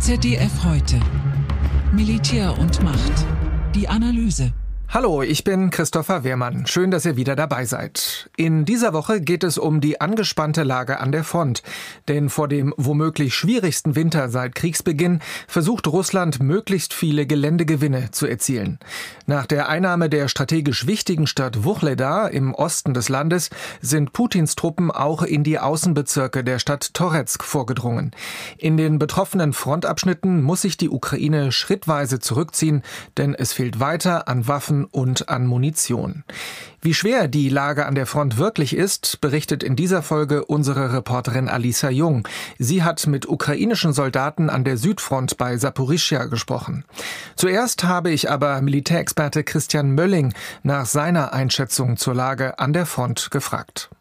ZDF heute. Militär und Macht. Die Analyse. Hallo, ich bin Christopher Wehrmann. Schön, dass ihr wieder dabei seid. In dieser Woche geht es um die angespannte Lage an der Front. Denn vor dem womöglich schwierigsten Winter seit Kriegsbeginn versucht Russland, möglichst viele Geländegewinne zu erzielen. Nach der Einnahme der strategisch wichtigen Stadt Wuchledar im Osten des Landes sind Putins Truppen auch in die Außenbezirke der Stadt Toretsk vorgedrungen. In den betroffenen Frontabschnitten muss sich die Ukraine schrittweise zurückziehen, denn es fehlt weiter an Waffen und an Munition. Wie schwer die Lage an der Front wirklich ist, berichtet in dieser Folge unsere Reporterin Alisa Jung. Sie hat mit ukrainischen Soldaten an der Südfront bei Saporischschja gesprochen. Zuerst habe ich aber Militärexperte Christian Mölling nach seiner Einschätzung zur Lage an der Front gefragt.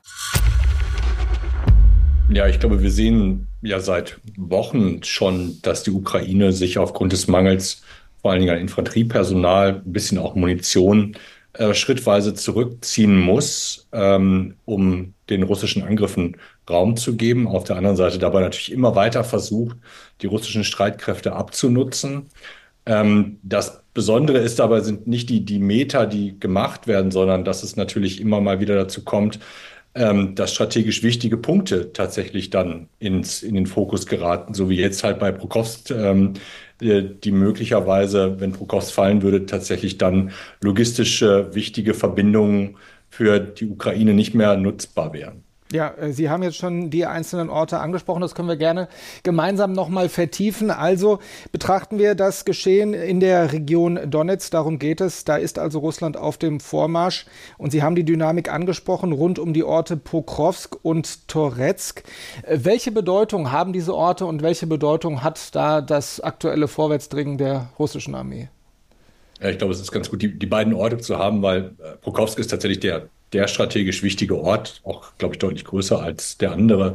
Ja, ich glaube, wir sehen ja seit Wochen schon, dass die Ukraine sich aufgrund des Mangels vor allen Dingen an Infanteriepersonal, ein bisschen auch Munition, schrittweise zurückziehen muss, um den russischen Angriffen Raum zu geben. Auf der anderen Seite dabei natürlich immer weiter versucht, die russischen Streitkräfte abzunutzen. Das Besondere ist dabei sind nicht die Meter, die gemacht werden, sondern dass es natürlich immer mal wieder dazu kommt, dass strategisch wichtige Punkte tatsächlich dann in den Fokus geraten, so wie jetzt halt bei Pokrovsk, die möglicherweise, wenn Pokrovsk fallen würde, tatsächlich dann logistische wichtige Verbindungen für die Ukraine nicht mehr nutzbar wären. Ja, Sie haben jetzt schon die einzelnen Orte angesprochen, das können wir gerne gemeinsam nochmal vertiefen. Also betrachten wir das Geschehen in der Region Donetsk, darum geht es. Da ist also Russland auf dem Vormarsch und Sie haben die Dynamik angesprochen rund um die Orte Pokrovsk und Toretsk. Welche Bedeutung haben diese Orte und welche Bedeutung hat da das aktuelle Vorwärtsdringen der russischen Armee? Ja, ich glaube, es ist ganz gut, die beiden Orte zu haben, weil Pokrovsk ist tatsächlich der strategisch wichtige Ort, auch, glaube ich, deutlich größer als der andere.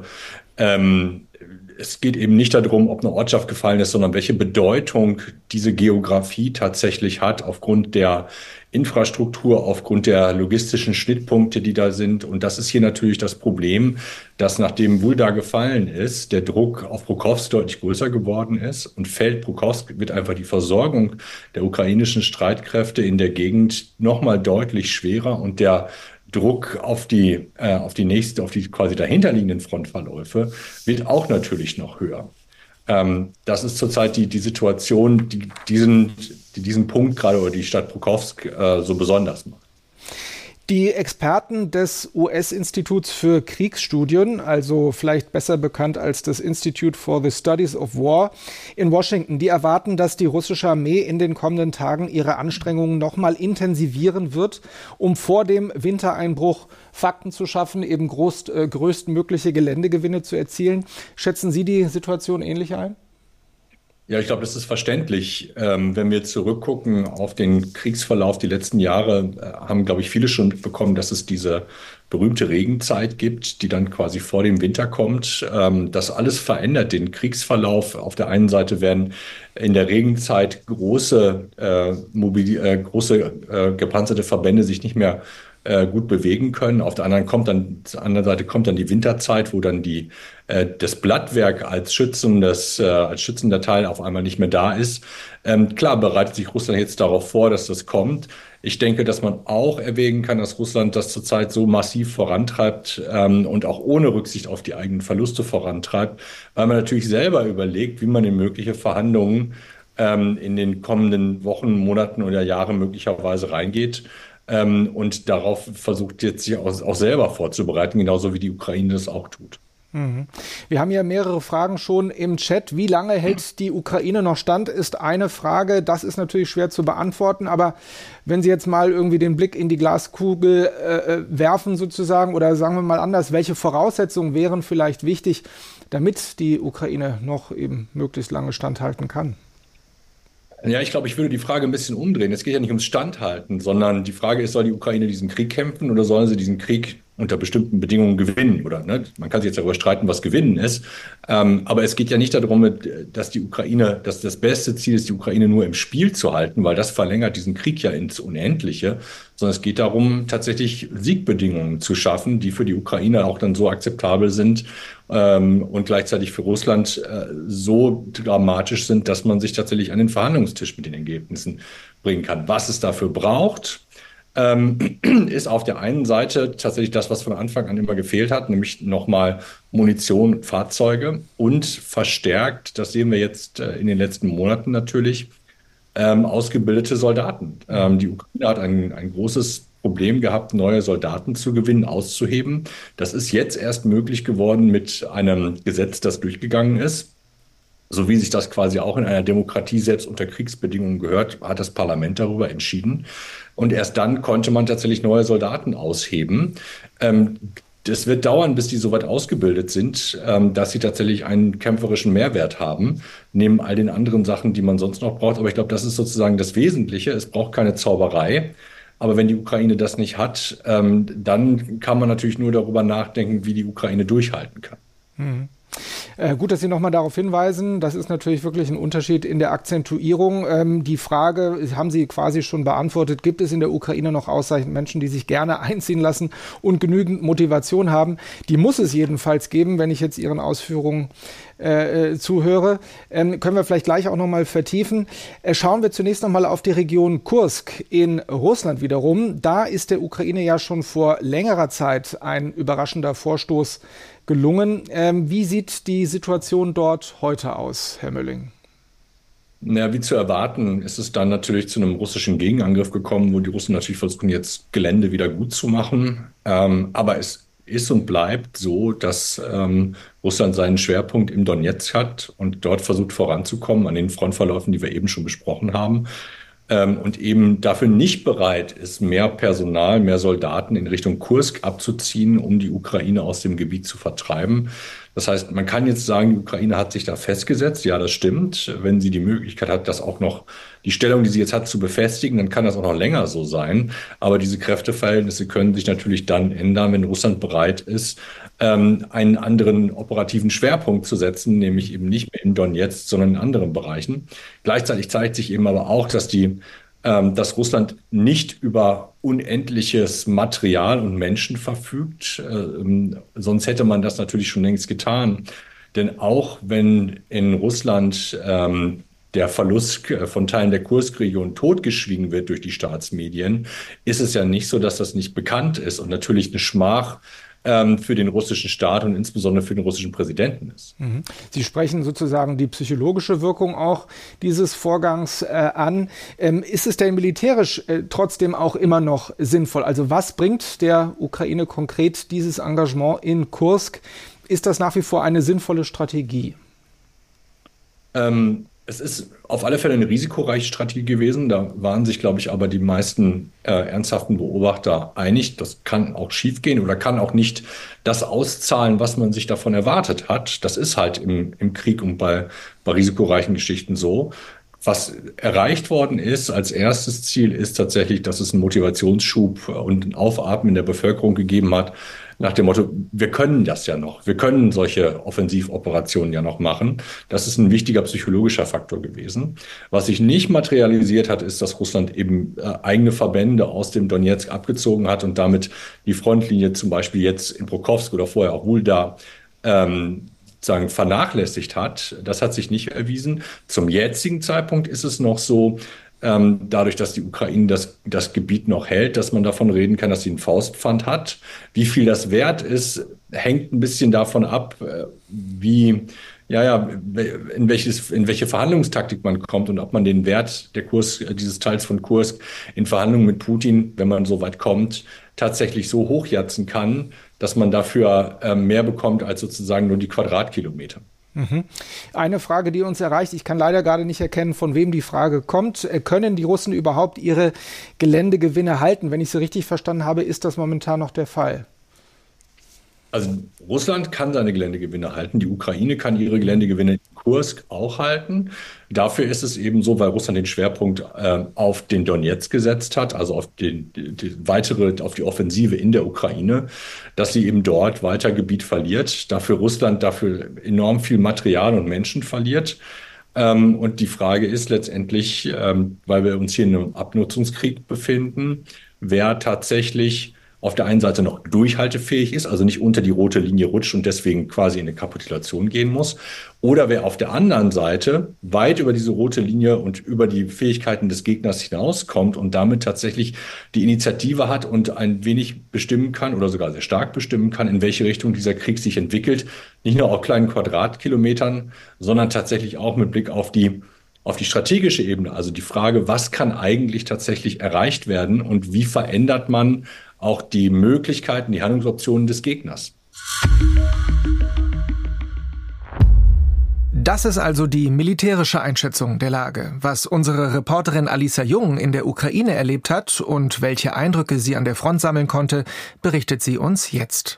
Es geht eben nicht darum, ob eine Ortschaft gefallen ist, sondern welche Bedeutung diese Geografie tatsächlich hat aufgrund der Infrastruktur, aufgrund der logistischen Schnittpunkte, die da sind. Und das ist hier natürlich das Problem, dass nachdem Wuhledar gefallen ist, der Druck auf Pokrovsk deutlich größer geworden ist. Und fällt Pokrovsk, wird einfach die Versorgung der ukrainischen Streitkräfte in der Gegend nochmal deutlich schwerer und der Druck auf die quasi dahinterliegenden Frontverläufe wird auch natürlich noch höher. Das ist zurzeit die Situation, die diesen Punkt gerade oder die Stadt Pokrovsk so besonders macht. Die Experten des US-Instituts für Kriegsstudien, also vielleicht besser bekannt als das Institute for the Studies of War in Washington, die erwarten, dass die russische Armee in den kommenden Tagen ihre Anstrengungen nochmal intensivieren wird, um vor dem Wintereinbruch Fakten zu schaffen, eben größtmögliche Geländegewinne zu erzielen. Schätzen Sie die Situation ähnlich ein? Ja, ich glaube, das ist verständlich. Wenn wir zurückgucken auf den Kriegsverlauf, die letzten Jahre, haben, glaube ich, viele schon mitbekommen, dass es diese berühmte Regenzeit gibt, die dann quasi vor dem Winter kommt. Das alles verändert den Kriegsverlauf. Auf der einen Seite werden in der Regenzeit große gepanzerte Verbände sich nicht mehr gut bewegen können. Auf der anderen Seite kommt dann die Winterzeit, wo dann das Blattwerk als schützender Teil auf einmal nicht mehr da ist. Klar bereitet sich Russland jetzt darauf vor, dass das kommt. Ich denke, dass man auch erwägen kann, dass Russland das zurzeit so massiv vorantreibt und auch ohne Rücksicht auf die eigenen Verluste vorantreibt, weil man natürlich selber überlegt, wie man in mögliche Verhandlungen in den kommenden Wochen, Monaten oder Jahren möglicherweise reingeht. Und darauf versucht jetzt sich auch selber vorzubereiten, genauso wie die Ukraine das auch tut. Wir haben ja mehrere Fragen schon im Chat. Wie lange hält die Ukraine noch stand, ist eine Frage. Das ist natürlich schwer zu beantworten. Aber wenn Sie jetzt mal irgendwie den Blick in die Glaskugel werfen sozusagen, oder sagen wir mal anders, welche Voraussetzungen wären vielleicht wichtig, damit die Ukraine noch eben möglichst lange standhalten kann? Ja, ich glaube, ich würde die Frage ein bisschen umdrehen. Es geht ja nicht ums Standhalten, sondern die Frage ist, soll die Ukraine diesen Krieg kämpfen oder sollen sie diesen Krieg unter bestimmten Bedingungen gewinnen. Oder man kann sich jetzt darüber streiten, was Gewinnen ist. Aber es geht ja nicht darum, dass das beste Ziel ist, die Ukraine nur im Spiel zu halten, weil das verlängert diesen Krieg ja ins Unendliche, sondern es geht darum, tatsächlich Siegbedingungen zu schaffen, die für die Ukraine auch dann so akzeptabel sind und gleichzeitig für Russland so dramatisch sind, dass man sich tatsächlich an den Verhandlungstisch mit den Ergebnissen bringen kann. Was es dafür braucht, ist auf der einen Seite tatsächlich das, was von Anfang an immer gefehlt hat, nämlich nochmal Munition und Fahrzeuge und verstärkt, das sehen wir jetzt in den letzten Monaten natürlich, ausgebildete Soldaten. Die Ukraine hat ein großes Problem gehabt, neue Soldaten zu gewinnen, auszuheben. Das ist jetzt erst möglich geworden mit einem Gesetz, das durchgegangen ist. So wie sich das quasi auch in einer Demokratie selbst unter Kriegsbedingungen gehört, hat das Parlament darüber entschieden. Und erst dann konnte man tatsächlich neue Soldaten ausheben. Das wird dauern, bis die soweit ausgebildet sind, dass sie tatsächlich einen kämpferischen Mehrwert haben, neben all den anderen Sachen, die man sonst noch braucht. Aber ich glaube, das ist sozusagen das Wesentliche. Es braucht keine Zauberei. Aber wenn die Ukraine das nicht hat, dann kann man natürlich nur darüber nachdenken, wie die Ukraine durchhalten kann. Mhm. Gut, dass Sie nochmal darauf hinweisen. Das ist natürlich wirklich ein Unterschied in der Akzentuierung. Die Frage haben Sie quasi schon beantwortet. Gibt es in der Ukraine noch ausreichend Menschen, die sich gerne einziehen lassen und genügend Motivation haben? Die muss es jedenfalls geben, wenn ich jetzt Ihren Ausführungen zuhöre. Können wir vielleicht gleich auch nochmal vertiefen. Schauen wir zunächst nochmal auf die Region Kursk in Russland wiederum. Da ist der Ukraine ja schon vor längerer Zeit ein überraschender Vorstoß gelungen. Wie sieht die Situation dort heute aus, Herr Mölling? Na, wie zu erwarten, ist es dann natürlich zu einem russischen Gegenangriff gekommen, wo die Russen natürlich versuchen, jetzt Gelände wieder gut zu machen. Aber es ist und bleibt so, dass Russland seinen Schwerpunkt im Donezk hat und dort versucht voranzukommen an den Frontverläufen, die wir eben schon besprochen haben. Und eben dafür nicht bereit ist, mehr Personal, mehr Soldaten in Richtung Kursk abzuziehen, um die Ukraine aus dem Gebiet zu vertreiben. Das heißt, man kann jetzt sagen, die Ukraine hat sich da festgesetzt. Ja, das stimmt. Wenn sie die Möglichkeit hat, das auch noch, die Stellung, die sie jetzt hat, zu befestigen, dann kann das auch noch länger so sein. Aber diese Kräfteverhältnisse können sich natürlich dann ändern, wenn Russland bereit ist, einen anderen operativen Schwerpunkt zu setzen, nämlich eben nicht mehr in Donezk, sondern in anderen Bereichen. Gleichzeitig zeigt sich eben aber auch, dass Russland nicht über unendliches Material und Menschen verfügt. Sonst hätte man das natürlich schon längst getan. Denn auch wenn in Russland der Verlust von Teilen der Kurskregion totgeschwiegen wird durch die Staatsmedien, ist es ja nicht so, dass das nicht bekannt ist und natürlich eine Schmach für den russischen Staat und insbesondere für den russischen Präsidenten ist. Sie sprechen sozusagen die psychologische Wirkung auch dieses Vorgangs an. Ist es denn militärisch trotzdem auch immer noch sinnvoll? Also was bringt der Ukraine konkret dieses Engagement in Kursk? Ist das nach wie vor eine sinnvolle Strategie? Es ist auf alle Fälle eine risikoreiche Strategie gewesen. Da waren sich, glaube ich, aber die meisten ernsthaften Beobachter einig. Das kann auch schiefgehen oder kann auch nicht das auszahlen, was man sich davon erwartet hat. Das ist halt im Krieg und bei risikoreichen Geschichten so. Was erreicht worden ist als erstes Ziel, ist tatsächlich, dass es einen Motivationsschub und ein Aufatmen in der Bevölkerung gegeben hat, nach dem Motto, wir können das ja noch, wir können solche Offensivoperationen ja noch machen. Das ist ein wichtiger psychologischer Faktor gewesen. Was sich nicht materialisiert hat, ist, dass Russland eben eigene Verbände aus dem Donezk abgezogen hat und damit die Frontlinie zum Beispiel jetzt in Pokrovsk oder vorher auch Wuhldar sozusagen vernachlässigt hat. Das hat sich nicht erwiesen. Zum jetzigen Zeitpunkt ist es noch so, dadurch, dass die Ukraine das Gebiet noch hält, dass man davon reden kann, dass sie ein Faustpfand hat. Wie viel das wert ist, hängt ein bisschen davon ab, in welche Verhandlungstaktik man kommt und ob man den Wert dieses Teils von Kursk in Verhandlungen mit Putin, wenn man so weit kommt, tatsächlich so hochjatzen kann, dass man dafür mehr bekommt als sozusagen nur die Quadratkilometer. Eine Frage, die uns erreicht, ich kann leider gerade nicht erkennen, von wem die Frage kommt. Können die Russen überhaupt ihre Geländegewinne halten? Wenn ich sie richtig verstanden habe, ist das momentan noch der Fall. Also Russland kann seine Geländegewinne halten, die Ukraine kann ihre Geländegewinne in Kursk auch halten. Dafür ist es eben so, weil Russland den Schwerpunkt auf den Donezk gesetzt hat, also auf auf die Offensive in der Ukraine, dass sie eben dort weiter Gebiet verliert, Russland dafür enorm viel Material und Menschen verliert. Und die Frage ist letztendlich, weil wir uns hier in einem Abnutzungskrieg befinden, wer tatsächlich auf der einen Seite noch durchhaltefähig ist, also nicht unter die rote Linie rutscht und deswegen quasi in eine Kapitulation gehen muss, oder wer auf der anderen Seite weit über diese rote Linie und über die Fähigkeiten des Gegners hinauskommt und damit tatsächlich die Initiative hat und ein wenig bestimmen kann oder sogar sehr stark bestimmen kann, in welche Richtung dieser Krieg sich entwickelt, nicht nur auf kleinen Quadratkilometern, sondern tatsächlich auch mit Blick auf die strategische Ebene, also die Frage, was kann eigentlich tatsächlich erreicht werden und wie verändert man auch die Möglichkeiten, die Handlungsoptionen des Gegners. Das ist also die militärische Einschätzung der Lage. Was unsere Reporterin Alisa Jung in der Ukraine erlebt hat und welche Eindrücke sie an der Front sammeln konnte, berichtet sie uns jetzt.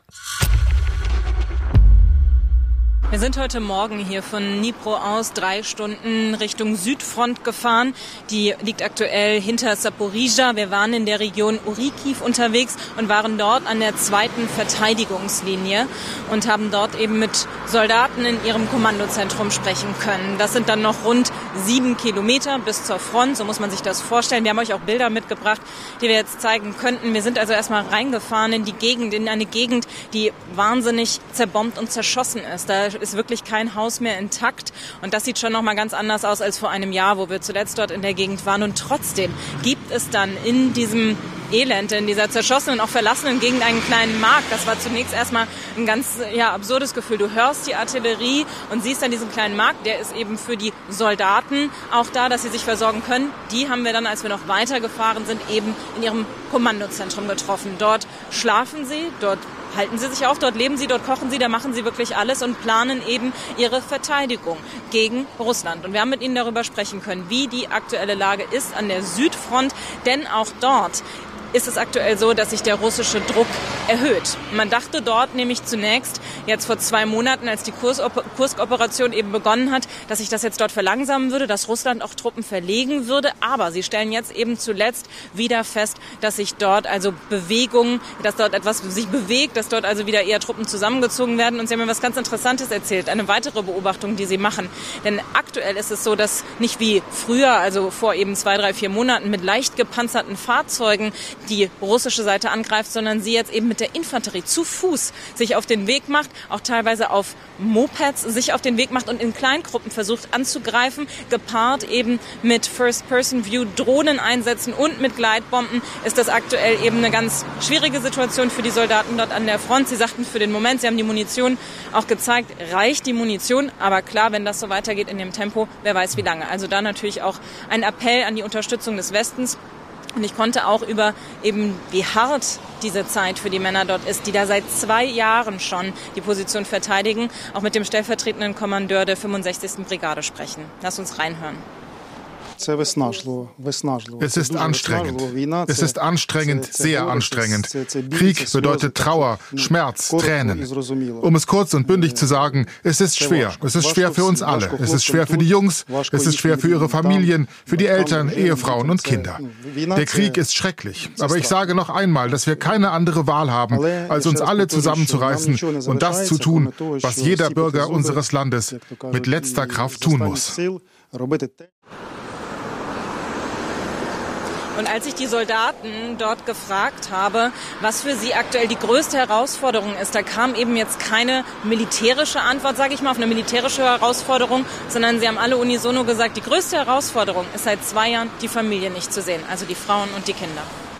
Wir sind heute Morgen hier von Dnipro aus 3 Stunden Richtung Südfront gefahren. Die liegt aktuell hinter Saporizhzhia. Wir waren in der Region Orikiv unterwegs und waren dort an der 2. Verteidigungslinie und haben dort eben mit Soldaten in ihrem Kommandozentrum sprechen können. Das sind dann noch rund 7 Kilometer bis zur Front, so muss man sich das vorstellen. Wir haben euch auch Bilder mitgebracht, die wir jetzt zeigen könnten. Wir sind also erstmal reingefahren in die Gegend, in eine Gegend, die wahnsinnig zerbombt und zerschossen ist. Da ist wirklich kein Haus mehr intakt und das sieht schon noch mal ganz anders aus als vor einem Jahr, wo wir zuletzt dort in der Gegend waren. Und trotzdem gibt es dann in diesem Elend, in dieser zerschossenen, auch verlassenen Gegend einen kleinen Markt. Das war zunächst erstmal ein ganz absurdes Gefühl. Du hörst die Artillerie und siehst dann diesen kleinen Markt, der ist eben für die Soldaten auch da, dass sie sich versorgen können. Die haben wir dann, als wir noch weitergefahren sind, eben in ihrem Kommandozentrum getroffen. Dort schlafen sie, dort halten sie sich auf, dort leben sie, dort kochen sie, da machen sie wirklich alles und planen eben ihre Verteidigung gegen Russland. Und wir haben mit ihnen darüber sprechen können, wie die aktuelle Lage ist an der Südfront, denn auch dort ist es aktuell so, dass sich der russische Druck erhöht. Man dachte dort nämlich zunächst, jetzt vor 2 Monaten, als die Kursk-Operation eben begonnen hat, dass sich das jetzt dort verlangsamen würde, dass Russland auch Truppen verlegen würde. Aber sie stellen jetzt eben zuletzt wieder fest, dass sich dort also Bewegungen, dass dort etwas sich bewegt, dass dort also wieder eher Truppen zusammengezogen werden. Und sie haben mir was ganz Interessantes erzählt, eine weitere Beobachtung, die sie machen. Denn aktuell ist es so, dass nicht wie früher, also vor eben 2, 3, 4 Monaten mit leicht gepanzerten Fahrzeugen die russische Seite angreift, sondern sie jetzt eben mit der Infanterie zu Fuß sich auf den Weg macht, auch teilweise auf Mopeds sich auf den Weg macht und in Kleingruppen versucht anzugreifen, gepaart eben mit First-Person-View, Drohneneinsätzen und mit Gleitbomben ist das aktuell eben eine ganz schwierige Situation für die Soldaten dort an der Front. Sie sagten für den Moment, sie haben die Munition auch gezeigt, reicht die Munition, aber klar, wenn das so weitergeht in dem Tempo, wer weiß wie lange. Also da natürlich auch ein Appell an die Unterstützung des Westens. Und ich konnte auch über eben, wie hart diese Zeit für die Männer dort ist, die da seit 2 Jahren schon die Position verteidigen, auch mit dem stellvertretenden Kommandeur der 65. Brigade sprechen. Lass uns reinhören. Es ist anstrengend. Es ist anstrengend, sehr anstrengend. Krieg bedeutet Trauer, Schmerz, Tränen. Um es kurz und bündig zu sagen, es ist schwer. Es ist schwer für uns alle. Es ist schwer für die Jungs, es ist schwer für ihre Familien, für die Eltern, Ehefrauen und Kinder. Der Krieg ist schrecklich. Aber ich sage noch einmal, dass wir keine andere Wahl haben, als uns alle zusammenzureißen und das zu tun, was jeder Bürger unseres Landes mit letzter Kraft tun muss. Und als ich die Soldaten dort gefragt habe, was für sie aktuell die größte Herausforderung ist, da kam eben jetzt keine militärische Antwort, sage ich mal, auf eine militärische Herausforderung, sondern sie haben alle unisono gesagt, die größte Herausforderung ist seit 2 Jahren, die Familie nicht zu sehen, also die Frauen und die Kinder.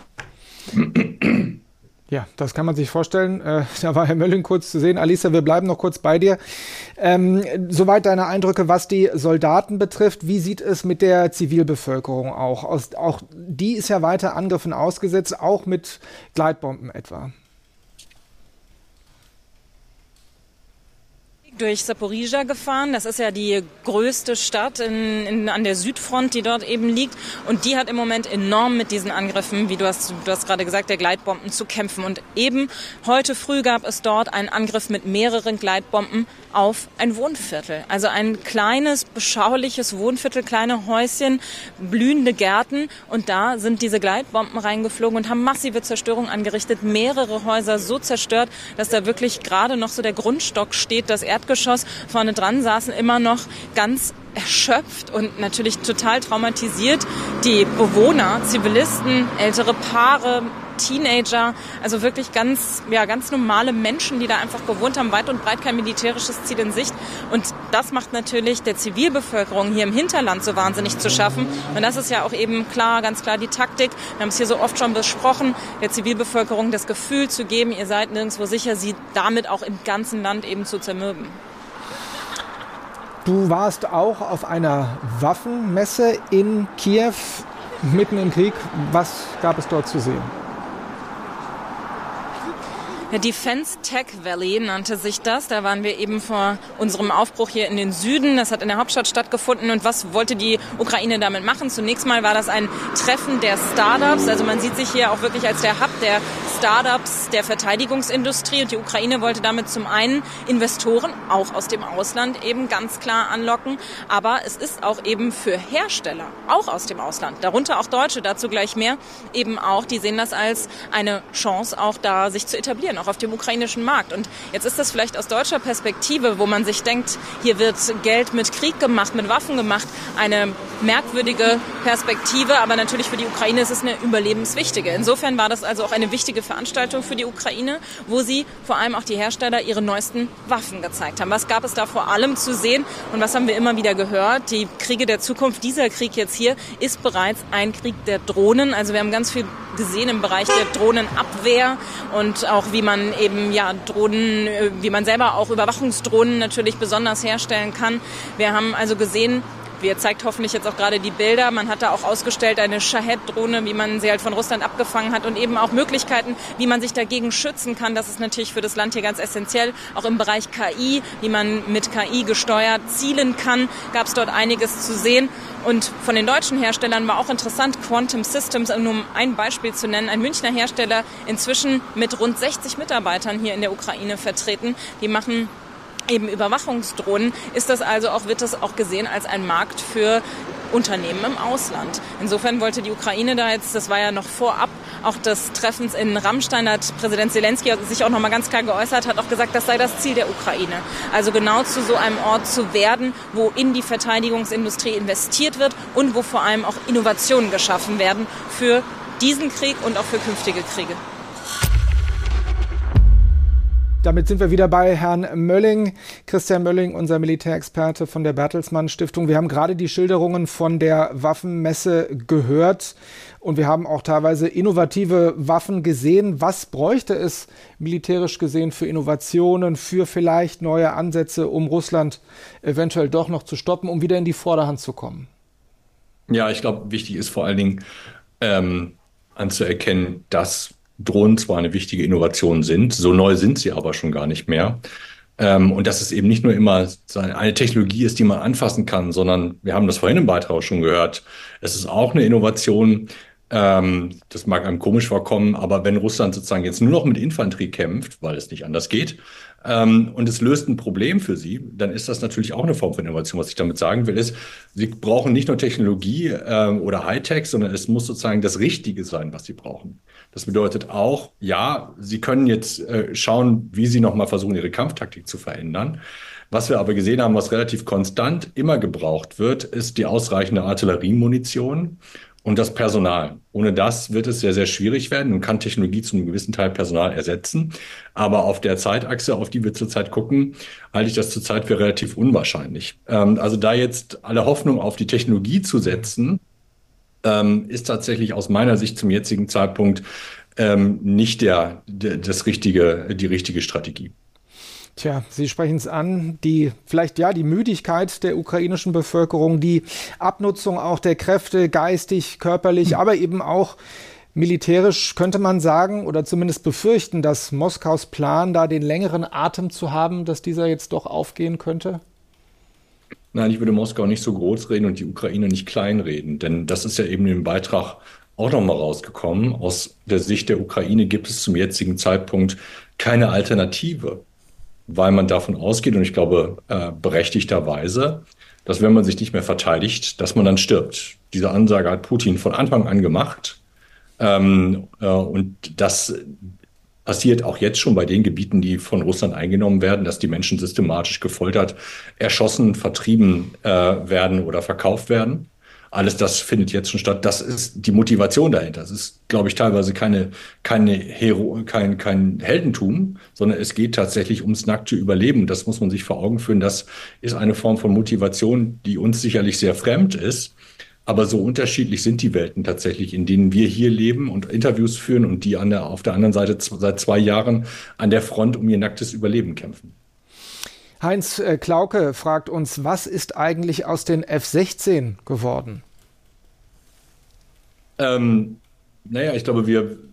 Ja, das kann man sich vorstellen. Da war Herr Mölling kurz zu sehen. Alisa, wir bleiben noch kurz bei dir. Soweit deine Eindrücke, was die Soldaten betrifft. Wie sieht es mit der Zivilbevölkerung auch aus? Auch die ist ja weiter Angriffen ausgesetzt, auch mit Gleitbomben etwa. durch Saporizhzhia gefahren. Das ist ja die größte Stadt an der Südfront, die dort eben liegt. Und die hat im Moment enorm mit diesen Angriffen, wie du hast gerade gesagt, der Gleitbomben zu kämpfen. Und eben heute früh gab es dort einen Angriff mit mehreren Gleitbomben auf ein Wohnviertel. Also ein kleines, beschauliches Wohnviertel, kleine Häuschen, blühende Gärten. Und da sind diese Gleitbomben reingeflogen und haben massive Zerstörung angerichtet. Mehrere Häuser so zerstört, dass da wirklich gerade noch so der Grundstock steht, das Erdgeschoss. Vorne dran saßen immer noch ganz erschöpft und natürlich total traumatisiert die Bewohner, Zivilisten, ältere Paare, Teenager, also wirklich ganz normale Menschen, die da einfach gewohnt haben, weit und breit kein militärisches Ziel in Sicht. Und das macht natürlich der Zivilbevölkerung hier im Hinterland so wahnsinnig zu schaffen. Und das ist ja auch eben ganz klar die Taktik. Wir haben es hier so oft schon besprochen, der Zivilbevölkerung das Gefühl zu geben, ihr seid nirgendwo sicher, sie damit auch im ganzen Land eben zu zermürben. Du warst auch auf einer Waffenmesse in Kiew, mitten im Krieg. Was gab es dort zu sehen? Defense Tech Valley nannte sich das. Da waren wir eben vor unserem Aufbruch hier in den Süden. Das hat in der Hauptstadt stattgefunden. Und was wollte die Ukraine damit machen? Zunächst mal war das ein Treffen der Startups. Also man sieht sich hier auch wirklich als der Hub der Startups der Verteidigungsindustrie. Und die Ukraine wollte damit zum einen Investoren, auch aus dem Ausland, eben ganz klar anlocken. Aber es ist auch eben für Hersteller, auch aus dem Ausland, darunter auch Deutsche, dazu gleich mehr, eben auch, die sehen das als eine Chance, auch da sich zu etablieren, auch auf dem ukrainischen Markt. Und jetzt ist das vielleicht aus deutscher Perspektive, wo man sich denkt, hier wird Geld mit Krieg gemacht, mit Waffen gemacht, eine merkwürdige Perspektive, aber natürlich für die Ukraine ist es eine überlebenswichtige. Insofern war das also auch eine wichtige Veranstaltung für die Ukraine, wo sie vor allem auch die Hersteller ihre neuesten Waffen gezeigt haben. Was gab es da vor allem zu sehen und was haben wir immer wieder gehört? Die Kriege der Zukunft, dieser Krieg jetzt hier, ist bereits ein Krieg der Drohnen. Also wir haben ganz viel gesehen im Bereich der Drohnenabwehr und auch wie man eben Drohnen, wie man selber auch Überwachungsdrohnen natürlich besonders herstellen kann. Wir haben also gesehen, ihr zeigt hoffentlich jetzt auch gerade die Bilder. Man hat da auch ausgestellt eine Shahed-Drohne, wie man sie halt von Russland abgefangen hat und eben auch Möglichkeiten, wie man sich dagegen schützen kann. Das ist natürlich für das Land hier ganz essentiell. Auch im Bereich KI, wie man mit KI gesteuert zielen kann, gab es dort einiges zu sehen. Und von den deutschen Herstellern war auch interessant, Quantum Systems, um nur ein Beispiel zu nennen, ein Münchner Hersteller, inzwischen mit rund 60 Mitarbeitern hier in der Ukraine vertreten. Die machen eben Überwachungsdrohnen, wird das auch gesehen als ein Markt für Unternehmen im Ausland. Insofern wollte die Ukraine da jetzt, das war ja noch vorab auch des Treffens in Rammstein, hat Präsident Zelensky sich auch nochmal ganz klar geäußert, hat auch gesagt, das sei das Ziel der Ukraine. Also genau zu so einem Ort zu werden, wo in die Verteidigungsindustrie investiert wird und wo vor allem auch Innovationen geschaffen werden für diesen Krieg und auch für künftige Kriege. Damit sind wir wieder bei Herrn Mölling, Christian Mölling, unser Militärexperte von der Bertelsmann Stiftung. Wir haben gerade die Schilderungen von der Waffenmesse gehört und wir haben auch teilweise innovative Waffen gesehen. Was bräuchte es militärisch gesehen für Innovationen, für vielleicht neue Ansätze, um Russland eventuell doch noch zu stoppen, um wieder in die Vorderhand zu kommen? Ja, ich glaube, wichtig ist vor allen Dingen anzuerkennen, dass Drohnen zwar eine wichtige Innovation sind, so neu sind sie aber schon gar nicht mehr. Und dass es eben nicht nur immer eine Technologie ist, die man anfassen kann, sondern wir haben das vorhin im Beitrag schon gehört, es ist auch eine Innovation, das mag einem komisch vorkommen, aber wenn Russland sozusagen jetzt nur noch mit Infanterie kämpft, weil es nicht anders geht, und es löst ein Problem für sie, dann ist das natürlich auch eine Form von Innovation. Was ich damit sagen will, ist, sie brauchen nicht nur Technologie oder Hightech, sondern es muss sozusagen das Richtige sein, was sie brauchen. Das bedeutet auch, ja, sie können jetzt schauen, wie sie nochmal versuchen, ihre Kampftaktik zu verändern. Was wir aber gesehen haben, was relativ konstant immer gebraucht wird, ist die ausreichende Artilleriemunition und das Personal. Ohne das wird es sehr, sehr schwierig werden und kann Technologie zu einem gewissen Teil Personal ersetzen. Aber auf der Zeitachse, auf die wir zurzeit gucken, halte ich das zurzeit für relativ unwahrscheinlich. Also da jetzt alle Hoffnung auf die Technologie zu setzen, ist tatsächlich aus meiner Sicht zum jetzigen Zeitpunkt nicht die richtige Strategie. Tja, Sie sprechen es an, die Müdigkeit der ukrainischen Bevölkerung, die Abnutzung auch der Kräfte, geistig, körperlich, aber eben auch Militärisch könnte man sagen oder zumindest befürchten, dass Moskaus Plan, da den längeren Atem zu haben, dass dieser jetzt doch aufgehen könnte? Nein, ich würde Moskau nicht so groß reden und die Ukraine nicht klein reden, denn das ist ja eben im Beitrag auch nochmal rausgekommen. Aus der Sicht der Ukraine gibt es zum jetzigen Zeitpunkt keine Alternative, weil man davon ausgeht, und ich glaube berechtigterweise, dass wenn man sich nicht mehr verteidigt, dass man dann stirbt. Diese Ansage hat Putin von Anfang an gemacht. Und das passiert auch jetzt schon bei den Gebieten, die von Russland eingenommen werden, dass die Menschen systematisch gefoltert, erschossen, vertrieben werden oder verkauft werden. Alles das findet jetzt schon statt. Das ist die Motivation dahinter. Das ist, glaube ich, teilweise kein Heldentum, sondern es geht tatsächlich ums nackte Überleben. Das muss man sich vor Augen führen. Das ist eine Form von Motivation, die uns sicherlich sehr fremd ist. Aber so unterschiedlich sind die Welten tatsächlich, in denen wir hier leben und Interviews führen und die auf der anderen Seite seit 2 Jahren an der Front um ihr nacktes Überleben kämpfen. Heinz Klauke fragt uns, was ist eigentlich aus den F-16 geworden? Ich glaube,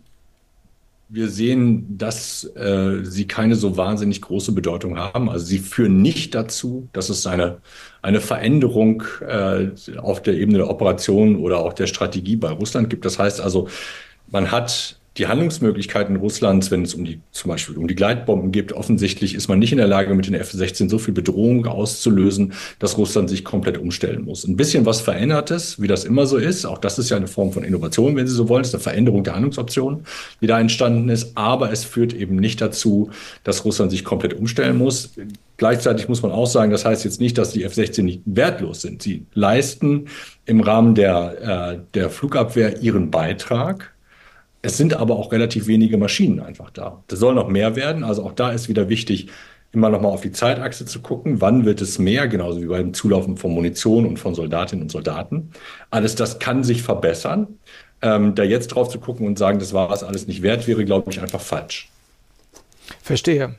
wir sehen, dass sie keine so wahnsinnig große Bedeutung haben. Also sie führen nicht dazu, dass es eine Veränderung auf der Ebene der Operation oder auch der Strategie bei Russland gibt. Das heißt also, man hat die Handlungsmöglichkeiten Russlands, wenn es zum Beispiel um die Gleitbomben geht, offensichtlich ist man nicht in der Lage, mit den F-16 so viel Bedrohung auszulösen, dass Russland sich komplett umstellen muss. Ein bisschen was Verändertes, wie das immer so ist. Auch das ist ja eine Form von Innovation, wenn Sie so wollen. Das ist eine Veränderung der Handlungsoptionen, die da entstanden ist. Aber es führt eben nicht dazu, dass Russland sich komplett umstellen muss. Gleichzeitig muss man auch sagen, das heißt jetzt nicht, dass die F-16 nicht wertlos sind. Sie leisten im Rahmen der Flugabwehr ihren Beitrag. Es sind aber auch relativ wenige Maschinen einfach da. Das soll noch mehr werden. Also auch da ist wieder wichtig, immer noch mal auf die Zeitachse zu gucken. Wann wird es mehr? Genauso wie beim Zulaufen von Munition und von Soldatinnen und Soldaten. Alles das kann sich verbessern. Da jetzt drauf zu gucken und sagen, das war es alles nicht wert, wäre, glaube ich, einfach falsch. Verstehe.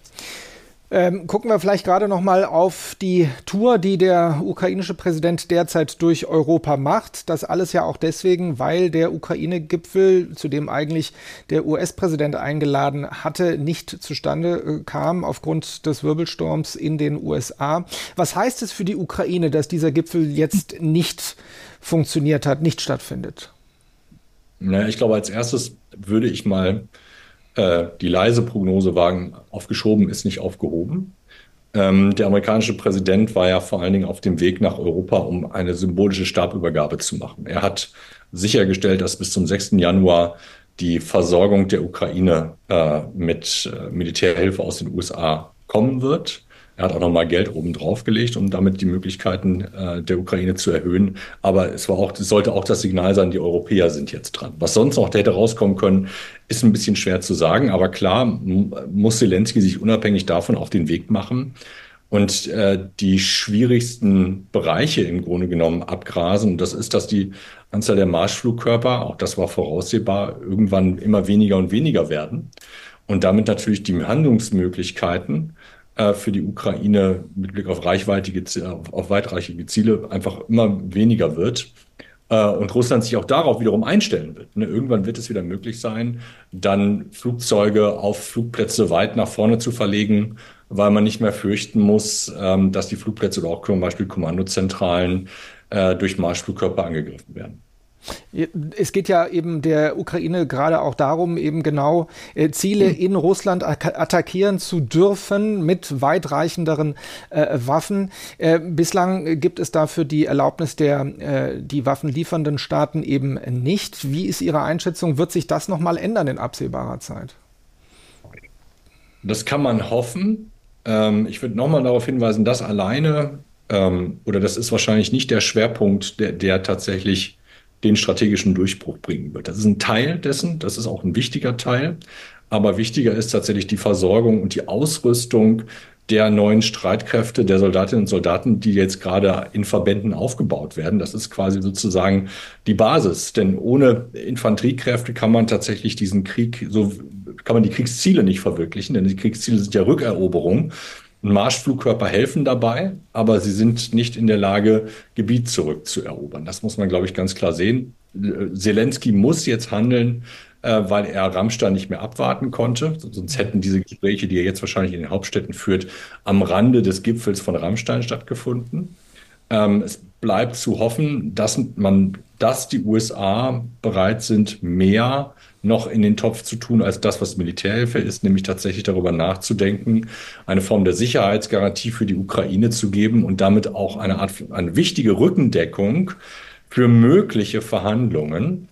Gucken wir vielleicht gerade noch mal auf die Tour, die der ukrainische Präsident derzeit durch Europa macht. Das alles ja auch deswegen, weil der Ukraine-Gipfel, zu dem eigentlich der US-Präsident eingeladen hatte, nicht zustande kam aufgrund des Wirbelsturms in den USA. Was heißt es für die Ukraine, dass dieser Gipfel jetzt nicht funktioniert hat, nicht stattfindet? Naja, ich glaube, als erstes würde ich mal die leise Prognose wagen, aufgeschoben ist nicht aufgehoben. Der amerikanische Präsident war ja vor allen Dingen auf dem Weg nach Europa, um eine symbolische Stabübergabe zu machen. Er hat sichergestellt, dass bis zum 6. Januar die Versorgung der Ukraine mit Militärhilfe aus den USA kommen wird. Er hat auch nochmal Geld oben drauf gelegt, um damit die Möglichkeiten der Ukraine zu erhöhen. Aber es sollte auch das Signal sein, die Europäer sind jetzt dran. Was sonst noch hätte rauskommen können, ist ein bisschen schwer zu sagen. Aber klar muss Zelensky sich unabhängig davon auf den Weg machen und die schwierigsten Bereiche im Grunde genommen abgrasen. Und das ist, dass die Anzahl der Marschflugkörper, auch das war voraussehbar, irgendwann immer weniger und weniger werden. Und damit natürlich die Handlungsmöglichkeiten für die Ukraine mit Blick auf weitreichige Ziele einfach immer weniger wird. Und Russland sich auch darauf wiederum einstellen wird. Irgendwann wird es wieder möglich sein, dann Flugzeuge auf Flugplätze weit nach vorne zu verlegen, weil man nicht mehr fürchten muss, dass die Flugplätze oder auch zum Beispiel Kommandozentralen durch Marschflugkörper angegriffen werden. Es geht ja eben der Ukraine gerade auch darum, eben genau Ziele in Russland attackieren zu dürfen mit weitreichenderen Waffen. Bislang gibt es dafür die Erlaubnis die waffenliefernden Staaten eben nicht. Wie ist Ihre Einschätzung? Wird sich das nochmal ändern in absehbarer Zeit? Das kann man hoffen. Ich würde nochmal darauf hinweisen, dass alleine, oder das ist wahrscheinlich nicht der Schwerpunkt, der tatsächlich den strategischen Durchbruch bringen wird. Das ist ein Teil dessen, das ist auch ein wichtiger Teil, aber wichtiger ist tatsächlich die Versorgung und die Ausrüstung der neuen Streitkräfte, der Soldatinnen und Soldaten, die jetzt gerade in Verbänden aufgebaut werden. Das ist quasi sozusagen die Basis, denn ohne Infanteriekräfte kann man tatsächlich diesen Krieg, kann man die Kriegsziele nicht verwirklichen, denn die Kriegsziele sind ja Rückeroberung. Marschflugkörper helfen dabei, aber sie sind nicht in der Lage, Gebiet zurückzuerobern. Das muss man, glaube ich, ganz klar sehen. Zelensky muss jetzt handeln, weil er Rammstein nicht mehr abwarten konnte. Sonst hätten diese Gespräche, die er jetzt wahrscheinlich in den Hauptstädten führt, am Rande des Gipfels von Rammstein stattgefunden. Es bleibt zu hoffen, dass die USA bereit sind, mehr noch in den Topf zu tun, als das, was Militärhilfe ist, nämlich tatsächlich darüber nachzudenken, eine Form der Sicherheitsgarantie für die Ukraine zu geben und damit auch eine wichtige Rückendeckung für mögliche Verhandlungen.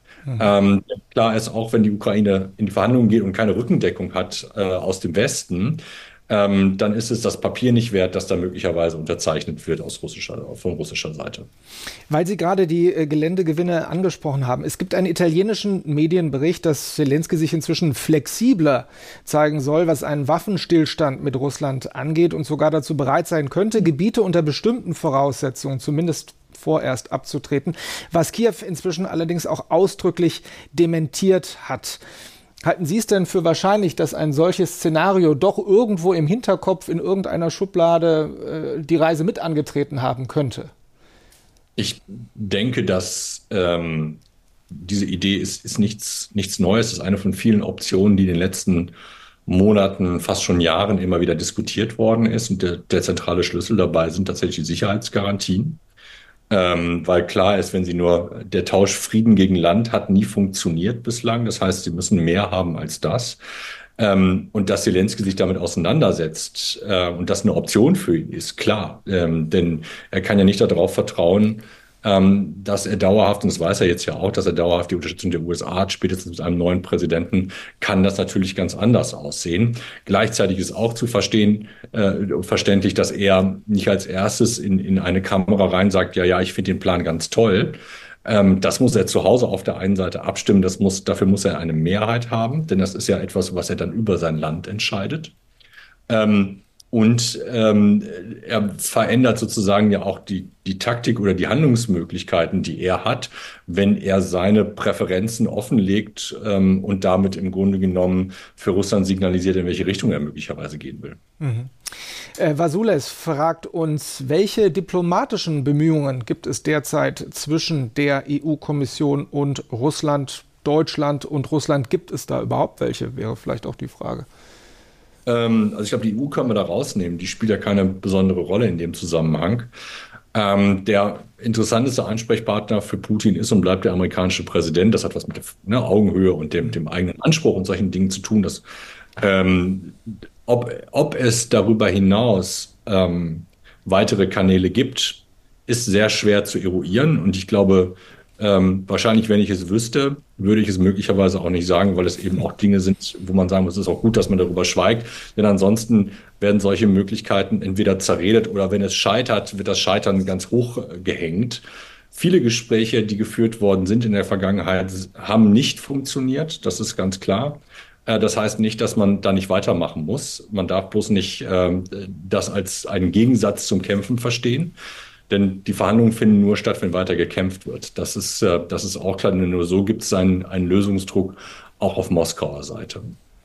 Klar ist auch, wenn die Ukraine in die Verhandlungen geht und keine Rückendeckung hat aus dem Westen, dann ist es das Papier nicht wert, das da möglicherweise unterzeichnet wird von russischer Seite. Weil Sie gerade die Geländegewinne angesprochen haben. Es gibt einen italienischen Medienbericht, dass Zelensky sich inzwischen flexibler zeigen soll, was einen Waffenstillstand mit Russland angeht und sogar dazu bereit sein könnte, Gebiete unter bestimmten Voraussetzungen zumindest vorerst abzutreten, was Kiew inzwischen allerdings auch ausdrücklich dementiert hat. Halten Sie es denn für wahrscheinlich, dass ein solches Szenario doch irgendwo im Hinterkopf in irgendeiner Schublade die Reise mit angetreten haben könnte? Ich denke, dass diese Idee ist nichts Neues. Das ist eine von vielen Optionen, die in den letzten Monaten, fast schon Jahren immer wieder diskutiert worden ist. Und der zentrale Schlüssel dabei sind tatsächlich die Sicherheitsgarantien. Weil klar ist, der Tausch Frieden gegen Land hat nie funktioniert bislang. Das heißt, sie müssen mehr haben als das. Und dass Zelensky sich damit auseinandersetzt und das eine Option für ihn ist, klar. Denn er kann ja nicht darauf vertrauen, dass er dauerhaft, und das weiß er jetzt ja auch, dass er dauerhaft die Unterstützung der USA hat. Spätestens mit einem neuen Präsidenten kann das natürlich ganz anders aussehen. Gleichzeitig ist auch zu verständlich, dass er nicht als erstes in eine Kamera rein sagt, ja, ich finde den Plan ganz toll. Das muss er zu Hause auf der einen Seite abstimmen. Dafür muss er eine Mehrheit haben, denn das ist ja etwas, was er dann über sein Land entscheidet. Und er verändert sozusagen ja auch die Taktik oder die Handlungsmöglichkeiten, die er hat, wenn er seine Präferenzen offenlegt und damit im Grunde genommen für Russland signalisiert, in welche Richtung er möglicherweise gehen will. Vasules fragt uns, welche diplomatischen Bemühungen gibt es derzeit zwischen der EU-Kommission und Russland, Deutschland und Russland? Gibt es da überhaupt welche, wäre vielleicht auch die Frage. Also ich glaube, die EU können wir da rausnehmen. Die spielt ja keine besondere Rolle in dem Zusammenhang. Der interessanteste Ansprechpartner für Putin ist und bleibt der amerikanische Präsident. Das hat was mit der Augenhöhe und dem eigenen Anspruch und solchen Dingen zu tun. Dass, ob es darüber hinaus weitere Kanäle gibt, ist sehr schwer zu eruieren. Und ich glaube, wahrscheinlich, wenn ich es wüsste, würde ich es möglicherweise auch nicht sagen, weil es eben auch Dinge sind, wo man sagen muss, es ist auch gut, dass man darüber schweigt. Denn ansonsten werden solche Möglichkeiten entweder zerredet oder wenn es scheitert, wird das Scheitern ganz hoch gehängt. Viele Gespräche, die geführt worden sind in der Vergangenheit, haben nicht funktioniert. Das ist ganz klar. Das heißt nicht, dass man da nicht weitermachen muss. Man darf bloß nicht das als einen Gegensatz zum Kämpfen verstehen. Denn die Verhandlungen finden nur statt, wenn weiter gekämpft wird. Das ist auch klar, denn nur so gibt es einen Lösungsdruck auch auf Moskauer Seite.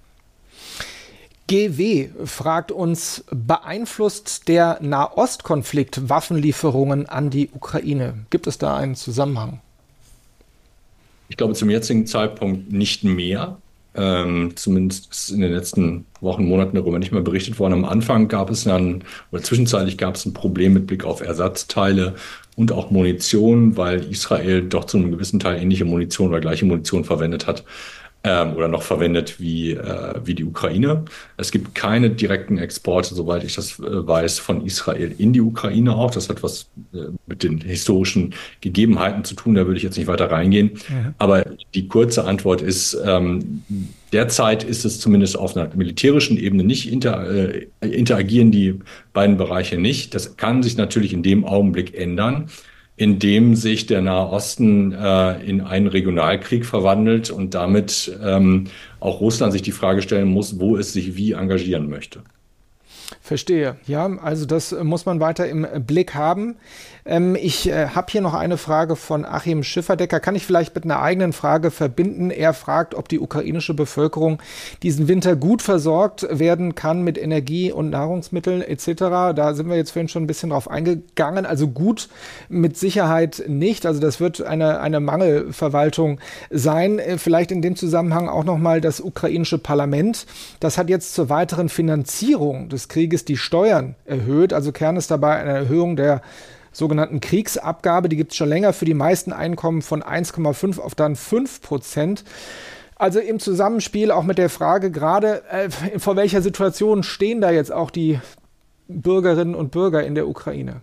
GW fragt uns, beeinflusst der Nahostkonflikt Waffenlieferungen an die Ukraine? Gibt es da einen Zusammenhang? Ich glaube, zum jetzigen Zeitpunkt nicht mehr. Zumindest ist in den letzten Wochen, Monaten darüber nicht mehr berichtet worden. Am Anfang zwischenzeitlich gab es ein Problem mit Blick auf Ersatzteile und auch Munition, weil Israel doch zu einem gewissen Teil ähnliche Munition oder gleiche Munition verwendet hat oder noch verwendet wie die Ukraine. Es gibt keine direkten Exporte, soweit ich das weiß, von Israel in die Ukraine auch. Das hat was mit den historischen Gegebenheiten zu tun, da würde ich jetzt nicht weiter reingehen. Ja. Aber die kurze Antwort ist, derzeit ist es zumindest auf einer militärischen Ebene nicht, interagieren die beiden Bereiche nicht. Das kann sich natürlich in dem Augenblick ändern, indem sich der Nahe Osten in einen Regionalkrieg verwandelt und damit auch Russland sich die Frage stellen muss, wo es sich wie engagieren möchte. Verstehe. Ja, also das muss man weiter im Blick haben. Ich habe hier noch eine Frage von Achim Schifferdecker. Kann ich vielleicht mit einer eigenen Frage verbinden? Er fragt, ob die ukrainische Bevölkerung diesen Winter gut versorgt werden kann mit Energie und Nahrungsmitteln etc. Da sind wir jetzt vorhin schon ein bisschen drauf eingegangen. Also gut mit Sicherheit nicht. Also das wird eine Mangelverwaltung sein. Vielleicht in dem Zusammenhang auch nochmal das ukrainische Parlament. Das hat jetzt zur weiteren Finanzierung des Krieges die Steuern erhöht. Also Kern ist dabei eine Erhöhung der sogenannten Kriegsabgabe. Die gibt es schon länger für die meisten Einkommen von 1,5 auf dann 5%. Also im Zusammenspiel auch mit der Frage gerade, vor welcher Situation stehen da jetzt auch die Bürgerinnen und Bürger in der Ukraine?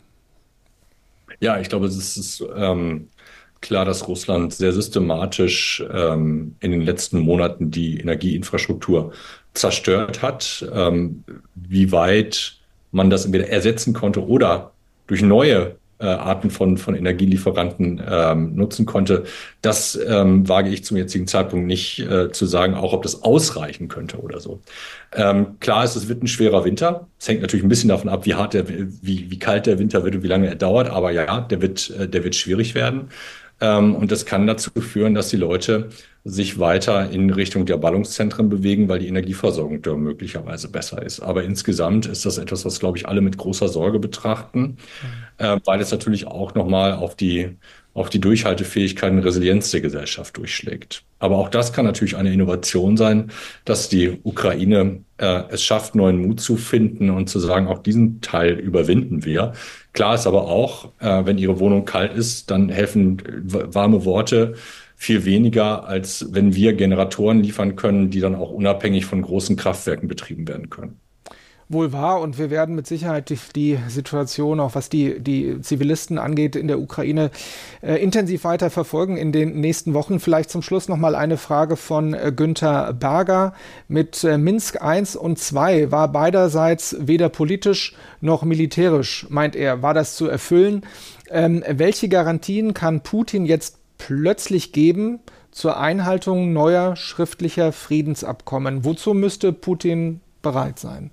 Ja, ich glaube, es ist klar, dass Russland sehr systematisch in den letzten Monaten die Energieinfrastruktur zerstört hat. Wie weit man das entweder ersetzen konnte oder durch neue Arten von Energielieferanten nutzen konnte, das wage ich zum jetzigen Zeitpunkt nicht zu sagen, auch ob das ausreichen könnte oder so. Klar ist, es wird ein schwerer Winter. Es hängt natürlich ein bisschen davon ab, wie hart wie kalt der Winter wird und wie lange er dauert. Aber ja, der wird schwierig werden. Und das kann dazu führen, dass die Leute sich weiter in Richtung der Ballungszentren bewegen, weil die Energieversorgung da möglicherweise besser ist. Aber insgesamt ist das etwas, was, glaube ich, alle mit großer Sorge betrachten, weil es natürlich auch nochmal auf die Durchhaltefähigkeit und Resilienz der Gesellschaft durchschlägt. Aber auch das kann natürlich eine Innovation sein, dass die Ukraine es schafft, neuen Mut zu finden und zu sagen, auch diesen Teil überwinden wir. Klar ist aber auch, wenn Ihre Wohnung kalt ist, dann helfen warme Worte viel weniger, als wenn wir Generatoren liefern können, die dann auch unabhängig von großen Kraftwerken betrieben werden können. Wohl wahr, und wir werden mit Sicherheit die Situation, auch was die Zivilisten angeht, in der Ukraine intensiv weiter verfolgen in den nächsten Wochen. Vielleicht zum Schluss noch mal eine Frage von Günther Berger. Mit Minsk I und II war beiderseits weder politisch noch militärisch, meint er, war das zu erfüllen. Welche Garantien kann Putin jetzt plötzlich geben zur Einhaltung neuer schriftlicher Friedensabkommen? Wozu müsste Putin bereit sein?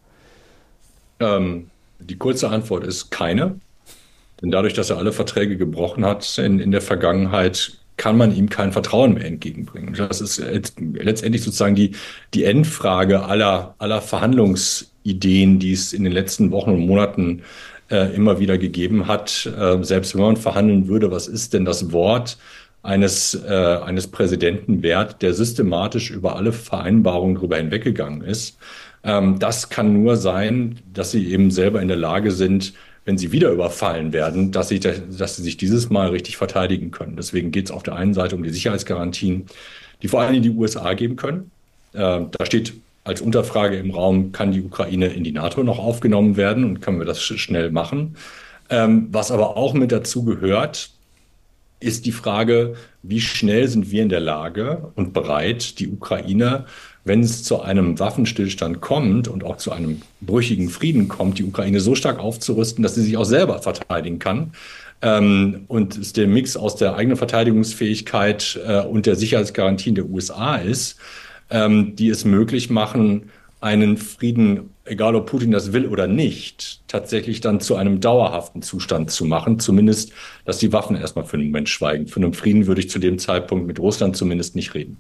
Die kurze Antwort ist keine. Denn dadurch, dass er alle Verträge gebrochen hat in der Vergangenheit, kann man ihm kein Vertrauen mehr entgegenbringen. Das ist letztendlich sozusagen die Endfrage aller Verhandlungsideen, die es in den letzten Wochen und Monaten immer wieder gegeben hat. Selbst wenn man verhandeln würde, was ist denn das Wort eines Präsidenten wert, der systematisch über alle Vereinbarungen drüber hinweggegangen ist? Das kann nur sein, dass sie eben selber in der Lage sind, wenn sie wieder überfallen werden, dass sie sich dieses Mal richtig verteidigen können. Deswegen geht es auf der einen Seite um die Sicherheitsgarantien, die vor allem die USA geben können. Da steht als Unterfrage im Raum, kann die Ukraine in die NATO noch aufgenommen werden und können wir das schnell machen? Was aber auch mit dazu gehört, ist die Frage, wie schnell sind wir in der Lage und bereit, die Ukraine, wenn es zu einem Waffenstillstand kommt und auch zu einem brüchigen Frieden kommt, die Ukraine so stark aufzurüsten, dass sie sich auch selber verteidigen kann. Und es der Mix aus der eigenen Verteidigungsfähigkeit und der Sicherheitsgarantien der USA ist, die es möglich machen, einen Frieden, egal ob Putin das will oder nicht, tatsächlich dann zu einem dauerhaften Zustand zu machen. Zumindest, dass die Waffen erstmal für einen Moment schweigen. Für einen Frieden würde ich zu dem Zeitpunkt mit Russland zumindest nicht reden.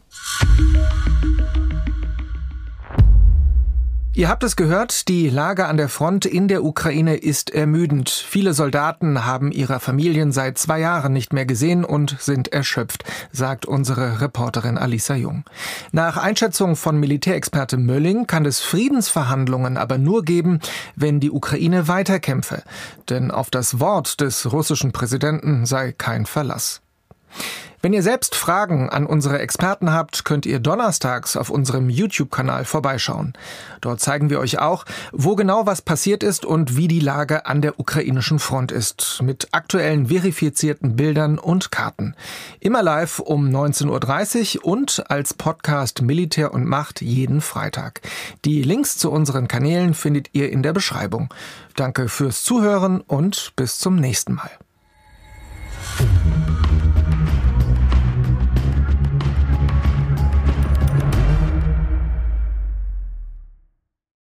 Ihr habt es gehört, die Lage an der Front in der Ukraine ist ermüdend. Viele Soldaten haben ihre Familien seit 2 Jahren nicht mehr gesehen und sind erschöpft, sagt unsere Reporterin Alisa Jung. Nach Einschätzung von Militärexperte Mölling kann es Friedensverhandlungen aber nur geben, wenn die Ukraine weiterkämpfe. Denn auf das Wort des russischen Präsidenten sei kein Verlass. Wenn ihr selbst Fragen an unsere Experten habt, könnt ihr donnerstags auf unserem YouTube-Kanal vorbeischauen. Dort zeigen wir euch auch, wo genau was passiert ist und wie die Lage an der ukrainischen Front ist, mit aktuellen verifizierten Bildern und Karten. Immer live um 19.30 Uhr und als Podcast Militär und Macht jeden Freitag. Die Links zu unseren Kanälen findet ihr in der Beschreibung. Danke fürs Zuhören und bis zum nächsten Mal.